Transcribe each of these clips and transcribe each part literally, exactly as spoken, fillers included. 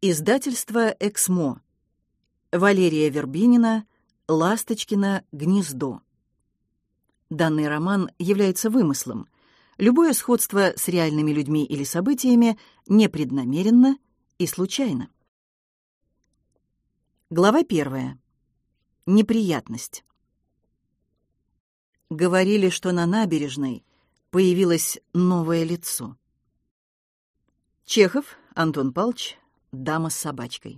Издательство «Эксмо». Валерия Вербинина «Ласточкино гнездо». Данный роман является вымыслом. Любое сходство с реальными людьми или событиями непреднамеренно и случайно. Глава первая. Неприятность. Говорили, что на набережной появилось новое лицо. Чехов, Антон Павлович, «Дама с собачкой».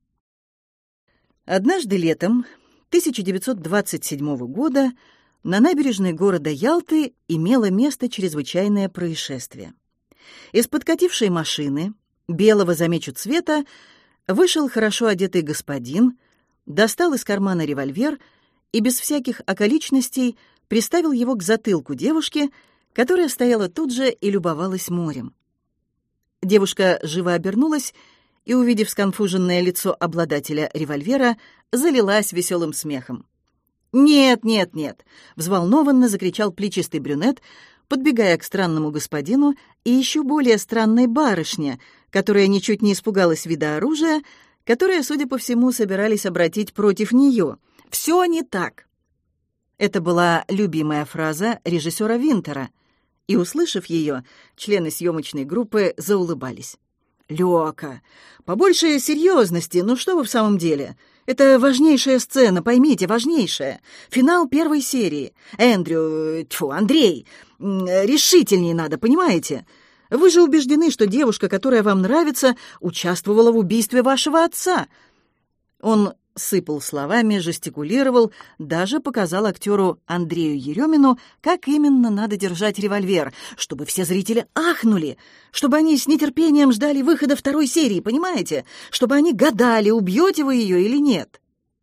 Однажды летом тысяча девятьсот двадцать седьмого года на набережной города Ялты имело место чрезвычайное происшествие. Из подкатившей машины, белого замечу цвета, вышел хорошо одетый господин, достал из кармана револьвер и без всяких околичностей приставил его к затылку девушки, которая стояла тут же и любовалась морем. Девушка живо обернулась и, увидев сконфуженное лицо обладателя револьвера, залилась веселым смехом. «Нет, нет, нет!» — взволнованно закричал плечистый брюнет, подбегая к странному господину и еще более странной барышне, которая ничуть не испугалась вида оружия, которое, судя по всему, собирались обратить против нее. «Все не так!» Это была любимая фраза режиссера Винтера, и, услышав ее, члены съемочной группы заулыбались. «Лёка, побольше серьезности, ну что вы в самом деле? Это важнейшая сцена, поймите, важнейшая. Финал первой серии. Эндрю, тьфу, Андрей, решительнее надо, понимаете? Вы же убеждены, что девушка, которая вам нравится, участвовала в убийстве вашего отца». Он сыпал словами, жестикулировал, даже показал актеру Андрею Еремину, как именно надо держать револьвер, чтобы все зрители ахнули, чтобы они с нетерпением ждали выхода второй серии, понимаете? Чтобы они гадали, убьете вы ее или нет.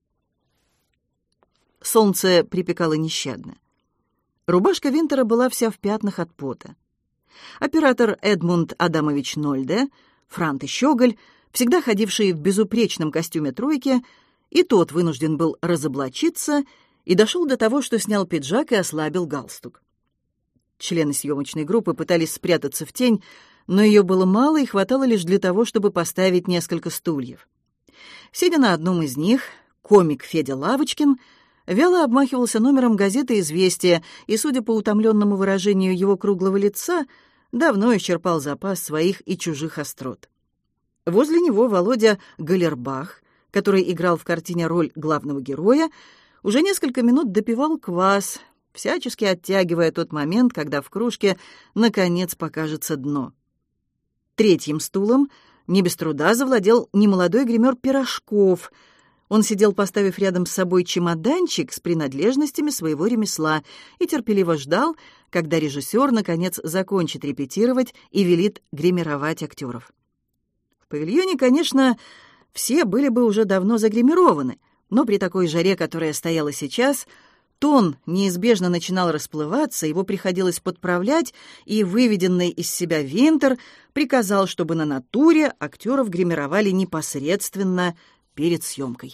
Солнце припекало нещадно. Рубашка Винтера была вся в пятнах от пота. Оператор Эдмунд Адамович Нольде, франт и щеголь, всегда ходивший в безупречном костюме тройки, и тот вынужден был разоблачиться и дошел до того, что снял пиджак и ослабил галстук. Члены съемочной группы пытались спрятаться в тень, но ее было мало и хватало лишь для того, чтобы поставить несколько стульев. Сидя на одном из них, комик Федя Лавочкин вяло обмахивался номером газеты «Известия» и, судя по утомленному выражению его круглого лица, давно исчерпал запас своих и чужих острот. Возле него Володя Галербах, который играл в картине роль главного героя, уже несколько минут допивал квас, всячески оттягивая тот момент, когда в кружке наконец покажется дно. Третьим стулом не без труда завладел немолодой гример Пирожков. Он сидел, поставив рядом с собой чемоданчик с принадлежностями своего ремесла, и терпеливо ждал, когда режиссер наконец закончит репетировать и велит гримировать актеров. В павильоне, конечно, все были бы уже давно загримированы, но при такой жаре, которая стояла сейчас, тон неизбежно начинал расплываться, его приходилось подправлять, и выведенный из себя Винтер приказал, чтобы на натуре актеров гримировали непосредственно перед съемкой.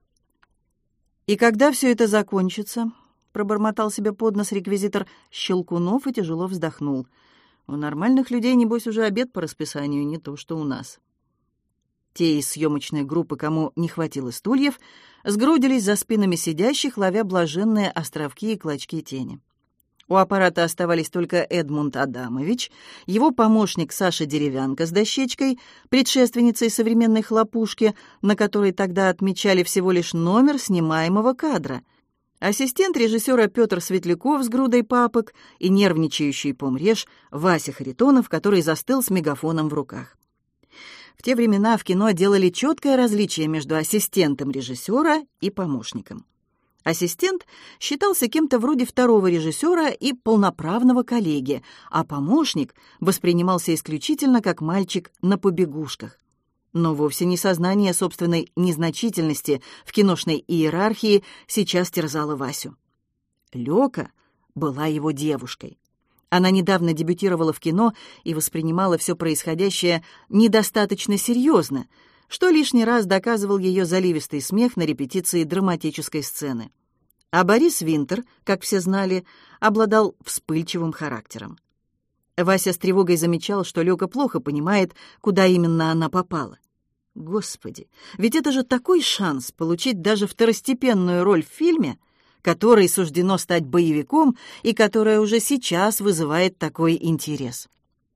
«И когда все это закончится?» — пробормотал себе под нос реквизитор Щелкунов и тяжело вздохнул. «У нормальных людей, небось, уже обед по расписанию, не то что у нас». Те из съемочной группы, кому не хватило стульев, сгрудились за спинами сидящих, ловя блаженные островки и клочки тени. У аппарата оставались только Эдмунд Адамович, его помощник Саша Деревянко с дощечкой, предшественницей современной хлопушки, на которой тогда отмечали всего лишь номер снимаемого кадра, ассистент режиссера Петр Светляков с грудой папок и нервничающий помреж Вася Харитонов, который застыл с мегафоном в руках. В те времена в кино делали четкое различие между ассистентом режиссера и помощником. Ассистент считался кем-то вроде второго режиссера и полноправного коллеги, а помощник воспринимался исключительно как мальчик на побегушках. Но вовсе не сознание собственной незначительности в киношной иерархии сейчас терзало Васю. Лёка была его девушкой. Она недавно дебютировала в кино и воспринимала все происходящее недостаточно серьезно, что лишний раз доказывал ее заливистый смех на репетиции драматической сцены. А Борис Винтер, как все знали, обладал вспыльчивым характером. Вася с тревогой замечал, что Лёка плохо понимает, куда именно она попала. Господи, ведь это же такой шанс получить даже второстепенную роль в фильме, который суждено стать боевиком и которая уже сейчас вызывает такой интерес.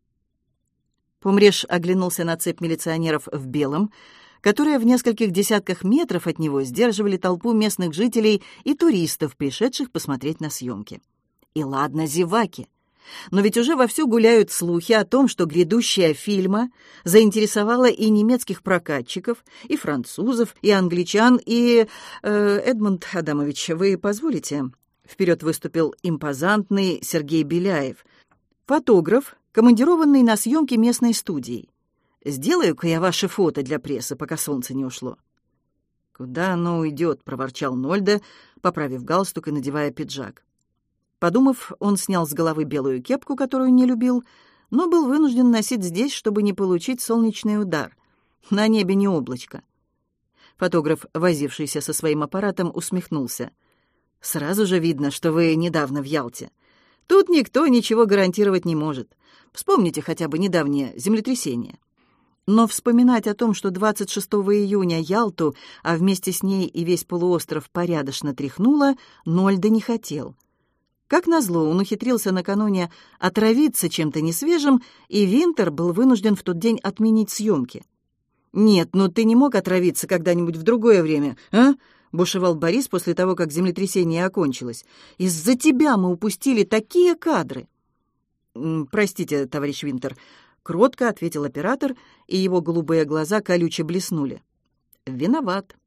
Помреш оглянулся на цепь милиционеров в белом, которые в нескольких десятках метров от него сдерживали толпу местных жителей и туристов, пришедших посмотреть на съемки. И ладно, зеваки, но ведь уже вовсю гуляют слухи о том, что грядущая фильма заинтересовала и немецких прокатчиков, и французов, и англичан, и... Э, Эдмунд Адамович, вы позволите? Вперед выступил импозантный Сергей Беляев, фотограф, командированный на съемки местной студии. «Сделаю-ка я ваши фото для прессы, пока солнце не ушло». «Куда оно уйдет?» — проворчал Нольде, поправив галстук и надевая пиджак. Подумав, он снял с головы белую кепку, которую не любил, но был вынужден носить здесь, чтобы не получить солнечный удар. На небе не облачко. Фотограф, возившийся со своим аппаратом, усмехнулся. «Сразу же видно, что вы недавно в Ялте. Тут никто ничего гарантировать не может. Вспомните хотя бы недавнее землетрясение». Но вспоминать о том, что двадцать шестого июня Ялту, а вместе с ней и весь полуостров порядочно тряхнуло, Нольде не хотел. Как назло, он ухитрился накануне отравиться чем-то несвежим, и Винтер был вынужден в тот день отменить съемки. «Нет, ну ты не мог отравиться когда-нибудь в другое время, а?» — бушевал Борис после того, как землетрясение окончилось. «Из-за тебя мы упустили такие кадры!» «Простите, товарищ Винтер», — кротко ответил оператор, и его голубые глаза колюче блеснули. «Виноват».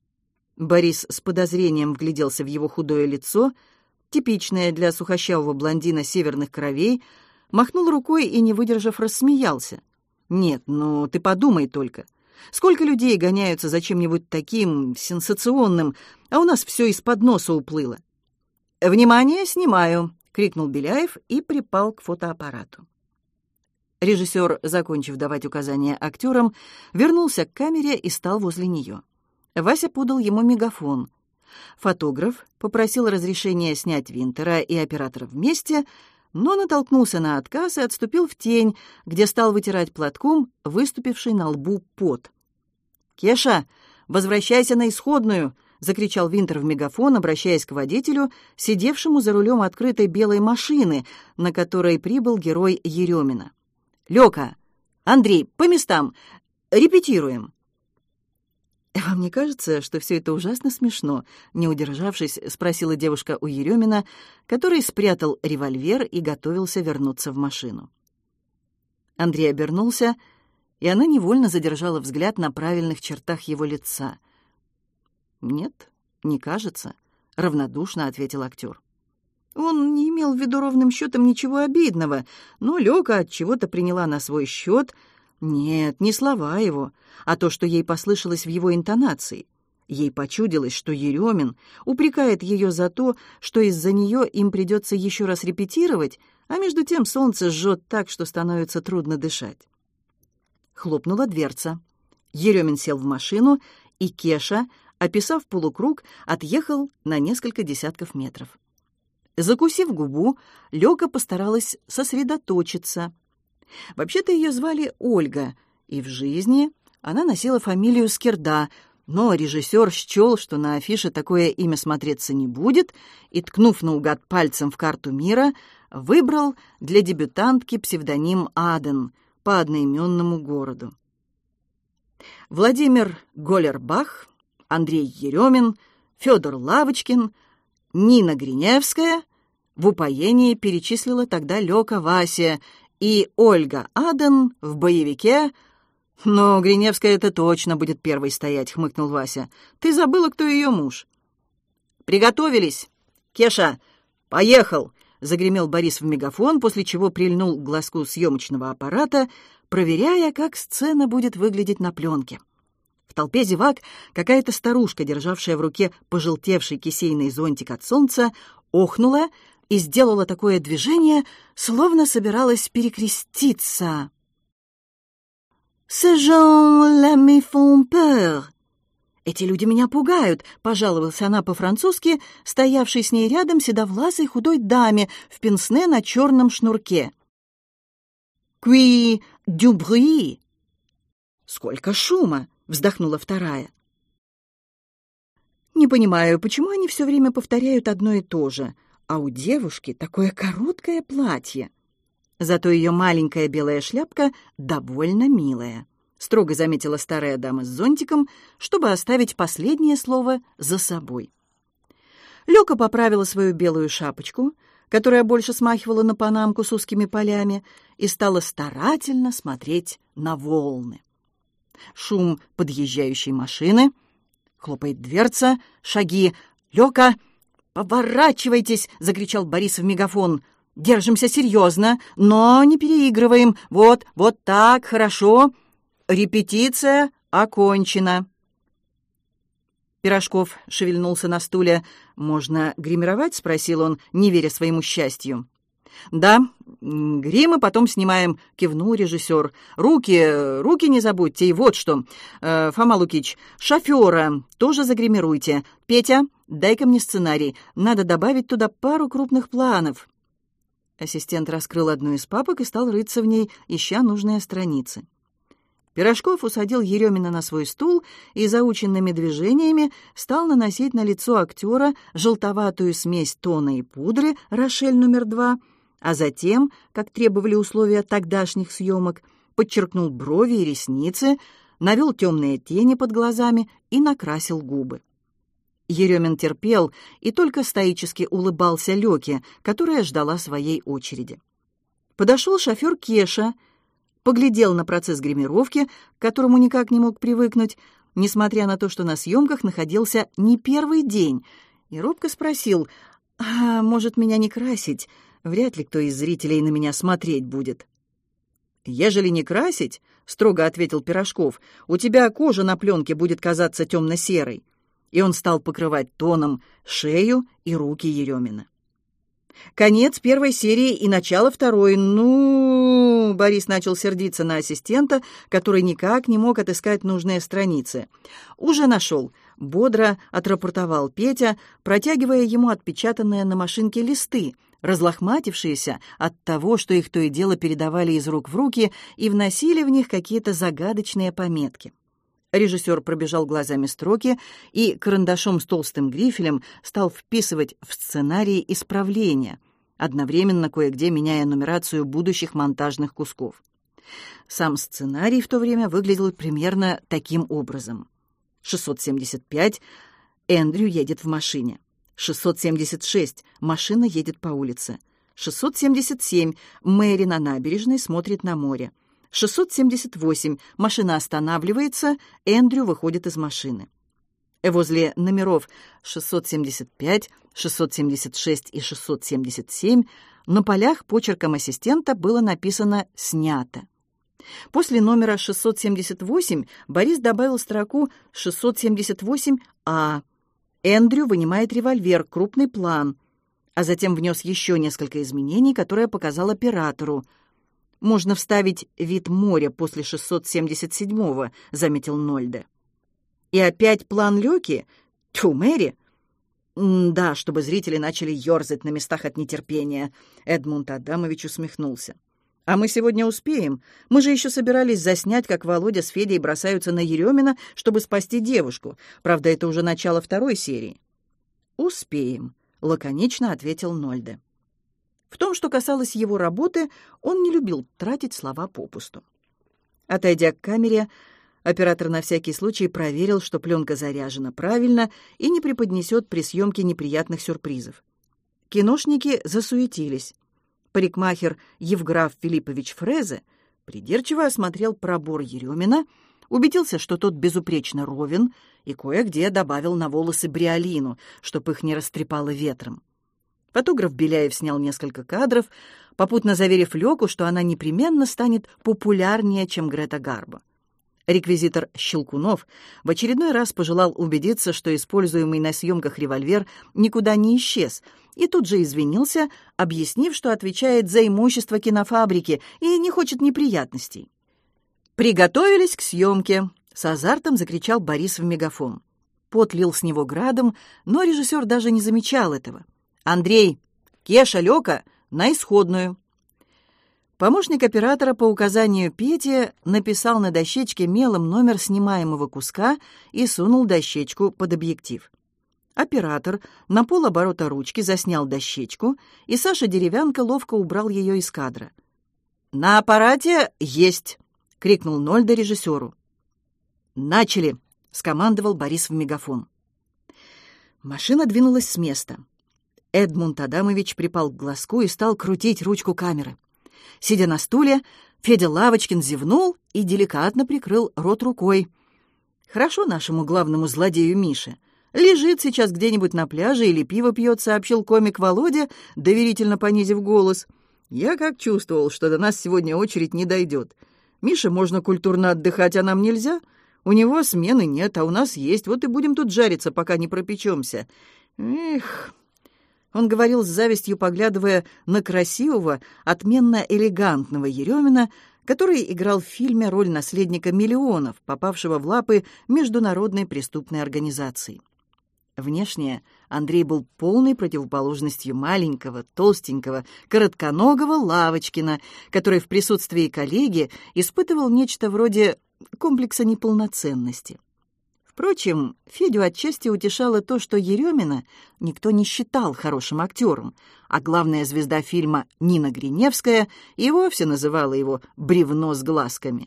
Борис с подозрением вгляделся в его худое лицо, типичное для сухощавого блондина северных кровей, махнул рукой и, не выдержав, рассмеялся. «Нет, ну ты подумай только. Сколько людей гоняются за чем-нибудь таким сенсационным, а у нас все из-под носа уплыло». «Внимание, снимаю!» — крикнул Беляев и припал к фотоаппарату. Режиссер, закончив давать указания актерам, вернулся к камере и стал возле нее. Вася подал ему мегафон. Фотограф попросил разрешения снять Винтера и оператора вместе, но натолкнулся на отказ и отступил в тень, где стал вытирать платком выступивший на лбу пот. «Кеша, возвращайся на исходную!» — закричал Винтер в мегафон, обращаясь к водителю, сидевшему за рулем открытой белой машины, на которой прибыл герой Еремина. «Лёка! Андрей, по местам! Репетируем!» «Вам не кажется, что все это ужасно смешно?» — не удержавшись, спросила девушка у Еремина, который спрятал револьвер и готовился вернуться в машину. Андрей обернулся, и она невольно задержала взгляд на правильных чертах его лица. «Нет, не кажется», — равнодушно ответил актер. Он не имел в виду ровным счетом ничего обидного, но Лёка от чего-то приняла на свой счет. Нет, не слова его, а то, что ей послышалось в его интонации. Ей почудилось, что Еремин упрекает ее за то, что из-за нее им придется еще раз репетировать, а между тем солнце жжет так, что становится трудно дышать. Хлопнула дверца. Еремин сел в машину, и Кеша, описав полукруг, отъехал на несколько десятков метров. Закусив губу, Лёка постаралась сосредоточиться. Вообще-то ее звали Ольга, и в жизни она носила фамилию Скирда, но режиссер счел, что на афише такое имя смотреться не будет, и, ткнув наугад пальцем в карту мира, выбрал для дебютантки псевдоним Аден по одноименному городу. Владимир Голлербах, Андрей Еремин, Федор Лавочкин, Нина Гриневская в упоении перечислила тогда Лёка Вася, и Ольга Аден в боевике. «Но Гриневская это точно будет первой стоять», — хмыкнул Вася. «Ты забыла, кто ее муж?» «Приготовились! Кеша, поехал!» — загремел Борис в мегафон, после чего прильнул к глазку съемочного аппарата, проверяя, как сцена будет выглядеть на пленке. В толпе зевак какая-то старушка, державшая в руке пожелтевший кисейный зонтик от солнца, охнула и сделала такое движение, словно собиралась перекреститься. «Ces gens-là me font peur!» «Эти люди меня пугают», — пожаловалась она по-французски, стоявшей с ней рядом седовласой худой даме в пенсне на черном шнурке. «Qui du bruit!» «Сколько шума!» — вздохнула вторая. «Не понимаю, почему они все время повторяют одно и то же, а у девушки такое короткое платье. Зато ее маленькая белая шляпка довольно милая», — строго заметила старая дама с зонтиком, чтобы оставить последнее слово за собой. Лёка поправила свою белую шапочку, которая больше смахивала на панамку с узкими полями, и стала старательно смотреть на волны. Шум подъезжающей машины, хлопает дверца, шаги. «Лёка, поворачивайтесь!» — закричал Борис в мегафон. «Держимся серьезно, но не переигрываем. Вот, вот так, хорошо. Репетиция окончена». Пирожков шевельнулся на стуле. «Можно гримировать?» — спросил он, не веря своему счастью. «Да, гримы потом снимаем», — кивнул режиссер. «Руки, руки не забудьте, и вот что. Э, Фома Лукич, шофера тоже загримируйте. Петя, дай-ка мне сценарий. Надо добавить туда пару крупных планов». Ассистент раскрыл одну из папок и стал рыться в ней, ища нужные страницы. Пирожков усадил Еремина на свой стул и заученными движениями стал наносить на лицо актера желтоватую смесь тона и пудры «Рошель номер два», а затем, как требовали условия тогдашних съемок, подчеркнул брови и ресницы, навел темные тени под глазами и накрасил губы. Еремин терпел и только стоически улыбался Лёке, которая ждала своей очереди. Подошел шофер Кеша, поглядел на процесс гримировки, к которому никак не мог привыкнуть, несмотря на то, что на съемках находился не первый день, и робко спросил: «А может, меня не красить? Вряд ли кто из зрителей на меня смотреть будет». «Ежели не красить, — строго ответил Пирожков, — у тебя кожа на пленке будет казаться темно-серой». И он стал покрывать тоном шею и руки Еремина. Конец первой серии и начало второй. «Ну...» — Борис начал сердиться на ассистента, который никак не мог отыскать нужные страницы. «Уже нашел», — бодро отрапортовал Петя, протягивая ему отпечатанные на машинке листы, разлохматившиеся от того, что их то и дело передавали из рук в руки и вносили в них какие-то загадочные пометки. Режиссер пробежал глазами строки и карандашом с толстым грифелем стал вписывать в сценарий исправления, одновременно кое-где меняя нумерацию будущих монтажных кусков. Сам сценарий в то время выглядел примерно таким образом. шестьсот семьдесят пять Эндрю едет в машине. шестьсот семьдесят шесть машина едет по улице. шестьсот семьдесят семь Мэри на набережной смотрит на море. шестьсот семьдесят восемь машина останавливается, Эндрю выходит из машины. Возле номеров шестьсот семьдесят пять, шестьсот семьдесят шесть и шестьсот семьдесят семь на полях почерком ассистента было написано «Снято». После номера шестьсот семьдесят восемь Борис добавил строку шестьсот семьдесят восемь А. Эндрю вынимает револьвер, крупный план, а затем внес еще несколько изменений, которые показал оператору. «Можно вставить вид моря после шестьсот семьдесят седьмого», — заметил Нольде. «И опять план Лёки? Тьфу, Мэри!» «Да, чтобы зрители начали ёрзать на местах от нетерпения», — Эдмунд Адамович усмехнулся. «А мы сегодня успеем. Мы же еще собирались заснять, как Володя с Федей бросаются на Еремина, чтобы спасти девушку. Правда, это уже начало второй серии». «Успеем», — лаконично ответил Нольде. В том, что касалось его работы, он не любил тратить слова попусту. Отойдя к камере, оператор на всякий случай проверил, что пленка заряжена правильно и не преподнесет при съемке неприятных сюрпризов. Киношники засуетились. Парикмахер Евграф Филиппович Фрезе придирчиво осмотрел пробор Еремина, убедился, что тот безупречно ровен, и кое-где добавил на волосы бриолину, чтоб их не растрепало ветром. Фотограф Беляев снял несколько кадров, попутно заверив Лёку, что она непременно станет популярнее, чем Грета Гарбо. Реквизитор Щелкунов в очередной раз пожелал убедиться, что используемый на съемках револьвер никуда не исчез, и тут же извинился, объяснив, что отвечает за имущество кинофабрики и не хочет неприятностей. «Приготовились к съемке!» — с азартом закричал Борис в мегафон. Пот лил с него градом, но режиссер даже не замечал этого. «Андрей, Кеша, Лёка, на исходную!» Помощник оператора по указанию Пети написал на дощечке мелом номер снимаемого куска и сунул дощечку под объектив. Оператор на полоборота ручки заснял дощечку, и Саша Деревянко ловко убрал ее из кадра. «На аппарате есть!» — крикнул Нольде режиссеру. «Начали!» — скомандовал Борис в мегафон. Машина двинулась с места. Эдмунд Адамович припал к глазку и стал крутить ручку камеры. Сидя на стуле, Федя Лавочкин зевнул и деликатно прикрыл рот рукой. «Хорошо нашему главному злодею Мише. Лежит сейчас где-нибудь на пляже или пиво пьет», — сообщил комик Володя, доверительно понизив голос. «Я как чувствовал, что до нас сегодня очередь не дойдет. Мише можно культурно отдыхать, а нам нельзя. У него смены нет, а у нас есть. Вот и будем тут жариться, пока не пропечемся. Эх...» Он говорил с завистью, поглядывая на красивого, отменно элегантного Еремина, который играл в фильме роль наследника миллионов, попавшего в лапы международной преступной организации. Внешне Андрей был полной противоположностью маленького, толстенького, коротконогого Лавочкина, который в присутствии коллеги испытывал нечто вроде комплекса неполноценности. Впрочем, Федю отчасти утешало то, что Еремина никто не считал хорошим актером, а главная звезда фильма Нина Гриневская и вовсе называла его «бревно с глазками».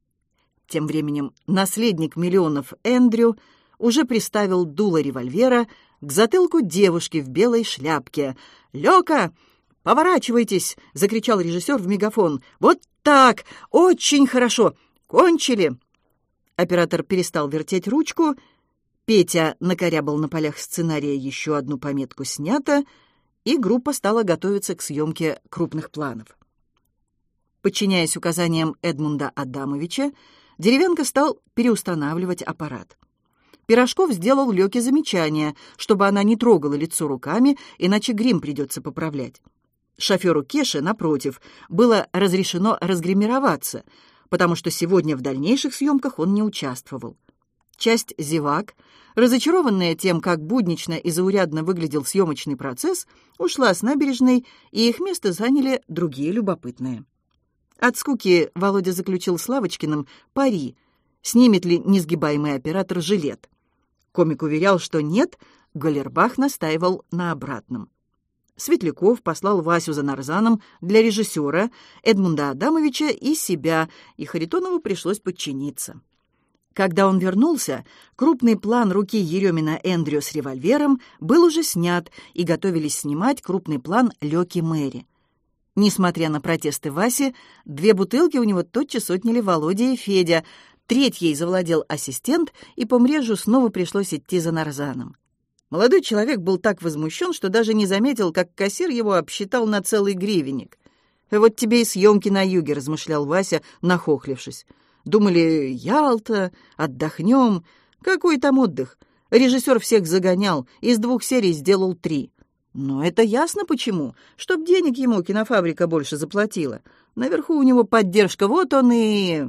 Тем временем наследник миллионов Эндрю уже приставил дуло револьвера к затылку девушки в белой шляпке. «Лёка, поворачивайтесь!» — закричал режиссер в мегафон. «Вот так! Очень хорошо! Кончили!» Оператор перестал вертеть ручку. Петя накорябал на полях сценария еще одну пометку «Снято», и группа стала готовиться к съемке крупных планов. Подчиняясь указаниям Эдмунда Адамовича, Деревянко стал переустанавливать аппарат. Пирожков сделал Лёке замечание, чтобы она не трогала лицо руками, иначе грим придется поправлять. Шоферу Кеше, напротив, было разрешено разгримироваться, потому что сегодня в дальнейших съемках он не участвовал. Часть зевак, разочарованная тем, как буднично и заурядно выглядел съемочный процесс, ушла с набережной, и их место заняли другие любопытные. От скуки Володя заключил с Лавочкиным пари, снимет ли несгибаемый оператор жилет. Комик уверял, что нет, Галербах настаивал на обратном. Светляков послал Васю за нарзаном для режиссера, Эдмунда Адамовича и себя, и Харитонову пришлось подчиниться. Когда он вернулся, крупный план руки Еремина Эндрю с револьвером был уже снят, и готовились снимать крупный план Лёки Мэри. Несмотря на протесты Васи, две бутылки у него тотчас отняли Володя и Федя, третьей завладел ассистент, и по мрежу снова пришлось идти за нарзаном. Молодой человек был так возмущен, что даже не заметил, как кассир его обсчитал на целый гривенник. «Вот тебе и съемки на юге», — размышлял Вася, нахохлившись. «Думали, Ялта, отдохнем. Какой там отдых? Режиссер всех загонял, из двух серий сделал три. Но это ясно почему. Чтоб денег ему кинофабрика больше заплатила. Наверху у него поддержка, вот он и...»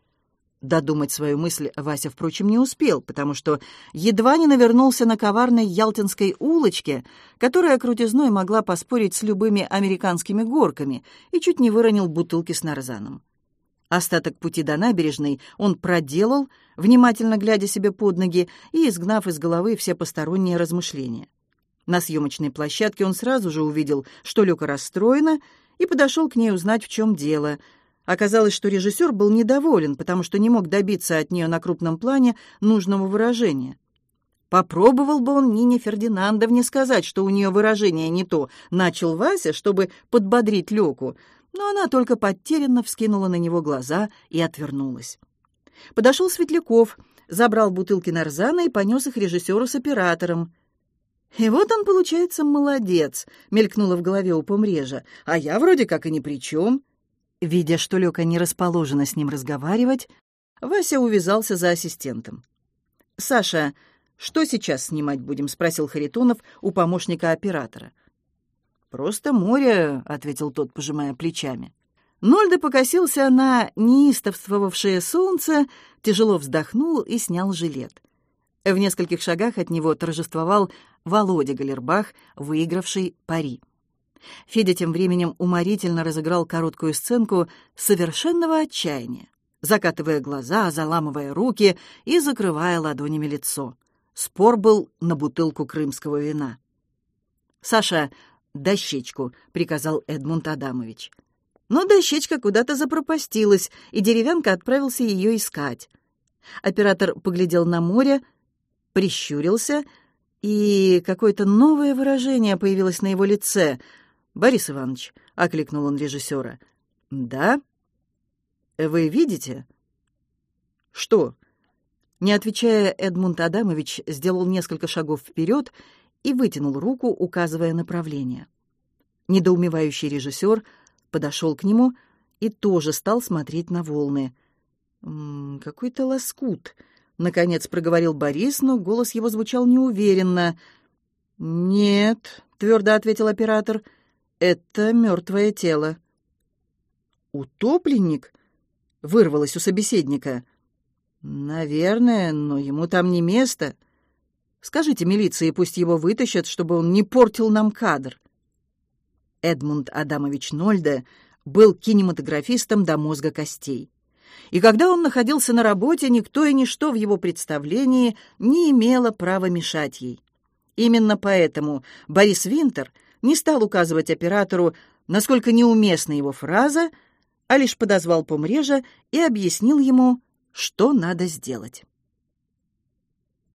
Додумать свою мысль Вася, впрочем, не успел, потому что едва не навернулся на коварной ялтинской улочке, которая крутизной могла поспорить с любыми американскими горками, и чуть не выронил бутылки с нарзаном. Остаток пути до набережной он проделал, внимательно глядя себе под ноги и изгнав из головы все посторонние размышления. На съемочной площадке он сразу же увидел, что Лёка расстроена, и подошел к ней узнать, в чем дело. Оказалось, что режиссер был недоволен, потому что не мог добиться от нее на крупном плане нужного выражения. Попробовал бы он Нине Фердинандовне сказать, что у нее выражение не то, начал Вася, чтобы подбодрить Лёку, но она только потерянно вскинула на него глаза и отвернулась. Подошел Светляков, забрал бутылки нарзана и понес их режиссеру с оператором. «И вот он, получается, молодец», — мелькнуло в голове у помрежа, «а я вроде как и ни при чем». Видя, что Лёка не расположена с ним разговаривать, Вася увязался за ассистентом. «Саша, что сейчас снимать будем?» — спросил Харитонов у помощника оператора. «Просто море», — ответил тот, пожимая плечами. Нольде покосился на неистовствовавшее солнце, тяжело вздохнул и снял жилет. В нескольких шагах от него торжествовал Володя Галербах, выигравший пари. Федя тем временем уморительно разыграл короткую сценку совершенного отчаяния, закатывая глаза, заламывая руки и закрывая ладонями лицо. Спор был на бутылку крымского вина. «Саша, дощечку», — приказал Эдмунд Адамович. Но дощечка куда-то запропастилась, и деревянка отправился ее искать. Оператор поглядел на море, прищурился, и какое-то новое выражение появилось на его лице. «Борис Иванович», — окликнул он режиссера. «Да? Вы видите?» «Что?» Не отвечая, Эдмунд Адамович сделал несколько шагов вперед и вытянул руку, указывая направление. Недоумевающий режиссер подошел к нему и тоже стал смотреть на волны. «М-м, какой-то лоскут», — наконец проговорил Борис, но голос его звучал неуверенно. «Нет», — твердо ответил оператор, — «это мертвое тело». «Утопленник?» — вырвалось у собеседника. «Наверное, но ему там не место. Скажите милиции, пусть его вытащат, чтобы он не портил нам кадр». Эдмунд Адамович Нольде был кинематографистом до мозга костей. И когда он находился на работе, никто и ничто в его представлении не имело права мешать ей. Именно поэтому Борис Винтер не стал указывать оператору, насколько неуместна его фраза, а лишь подозвал помрежа и объяснил ему, что надо сделать.